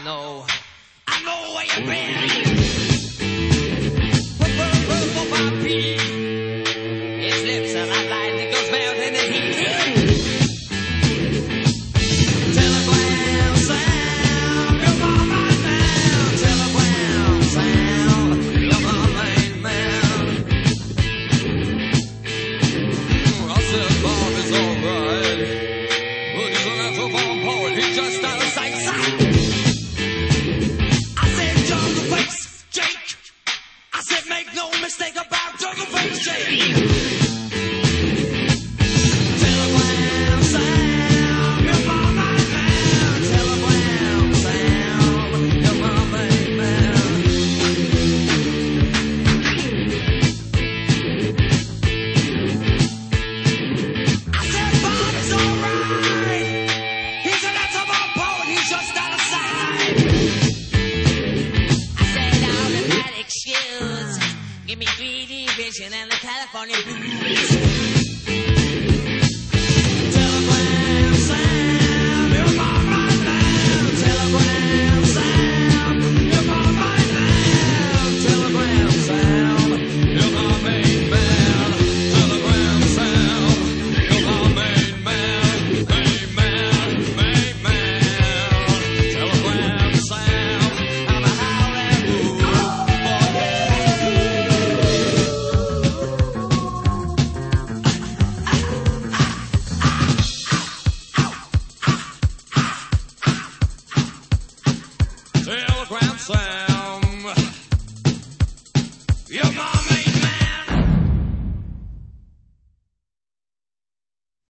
know where you've been. For my pee. It slips and I lightning goes melting in heat. Telegram sound, you're my main man. Telegram sound, you're my main man. I said Bob is alright, but he's a natural born poet. He's just out of sight. Make no mistake about Jungle Face Jake. Telegram sound, you're my main man. Telegram sound, you're my main man. I said Bob is alright. He's a natural born poet. He's just out of sight. I said all of that excuse. Give me 3D vision and the California blues. Telegram sound, you're my main man. Telegram sound, you're my main man. Telegram sound, you're my main man. Telegram sound, you're my main man. Main man, main man. Telegram sound, I'm a howling mood. Telegram sound, you're my